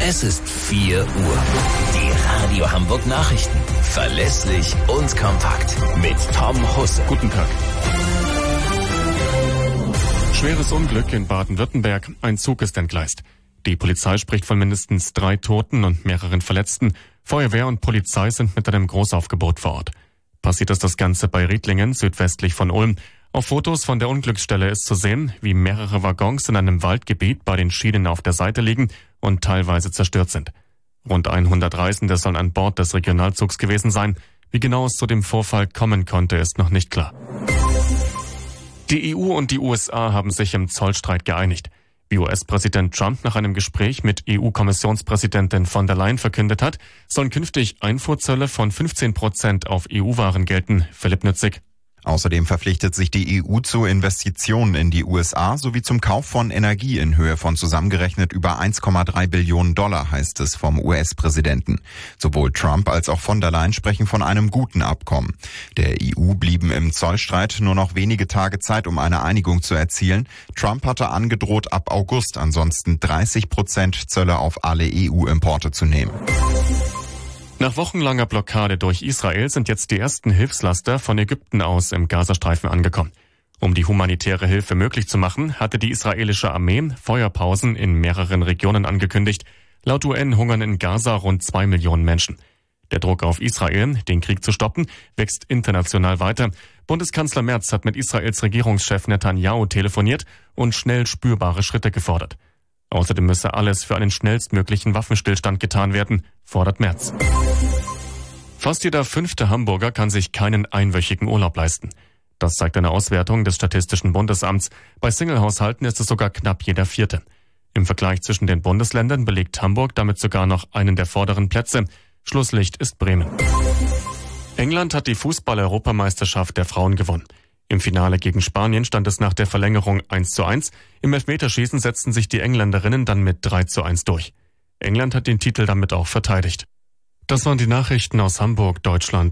Es ist 4 Uhr. Die Radio Hamburg Nachrichten. Verlässlich und kompakt. Mit Tom Husse. Guten Tag. Schweres Unglück in Baden-Württemberg. Ein Zug ist entgleist. Die Polizei spricht von mindestens 3 Toten und mehreren Verletzten. Feuerwehr und Polizei sind mit einem Großaufgebot vor Ort. Passiert ist das Ganze bei Riedlingen, südwestlich von Ulm. Auf Fotos von der Unglücksstelle ist zu sehen, wie mehrere Waggons in einem Waldgebiet bei den Schienen auf der Seite liegen und teilweise zerstört sind. Rund 100 Reisende sollen an Bord des Regionalzugs gewesen sein. Wie genau es zu dem Vorfall kommen konnte, ist noch nicht klar. Die EU und die USA haben sich im Zollstreit geeinigt. Wie US-Präsident Trump nach einem Gespräch mit EU-Kommissionspräsidentin von der Leyen verkündet hat, sollen künftig Einfuhrzölle von 15% auf EU-Waren gelten. Philipp Nützig. Außerdem verpflichtet sich die EU zu Investitionen in die USA sowie zum Kauf von Energie in Höhe von zusammengerechnet über 1,3 Billionen $, heißt es vom US-Präsidenten. Sowohl Trump als auch von der Leyen sprechen von einem guten Abkommen. Der EU blieben im Zollstreit nur noch wenige Tage Zeit, um eine Einigung zu erzielen. Trump hatte angedroht, ab August ansonsten 30% Zölle auf alle EU-Importe zu nehmen. Nach wochenlanger Blockade durch Israel sind jetzt die ersten Hilfslaster von Ägypten aus im Gazastreifen angekommen. Um die humanitäre Hilfe möglich zu machen, hatte die israelische Armee Feuerpausen in mehreren Regionen angekündigt. Laut UN hungern in Gaza rund 2 Millionen Menschen. Der Druck auf Israel, den Krieg zu stoppen, wächst international weiter. Bundeskanzler Merz hat mit Israels Regierungschef Netanyahu telefoniert und schnell spürbare Schritte gefordert. Außerdem müsse alles für einen schnellstmöglichen Waffenstillstand getan werden, fordert Merz. Fast jeder 5. Hamburger kann sich keinen einwöchigen Urlaub leisten. Das zeigt eine Auswertung des Statistischen Bundesamts. Bei Singlehaushalten ist es sogar knapp jeder 4. Im Vergleich zwischen den Bundesländern belegt Hamburg damit sogar noch einen der vorderen Plätze. Schlusslicht ist Bremen. England hat die Fußball-Europameisterschaft der Frauen gewonnen. Im Finale gegen Spanien stand es nach der Verlängerung 1:1. Im Elfmeterschießen setzten sich die Engländerinnen dann mit 3:1 durch. England hat den Titel damit auch verteidigt. Das waren die Nachrichten aus Hamburg, Deutschland.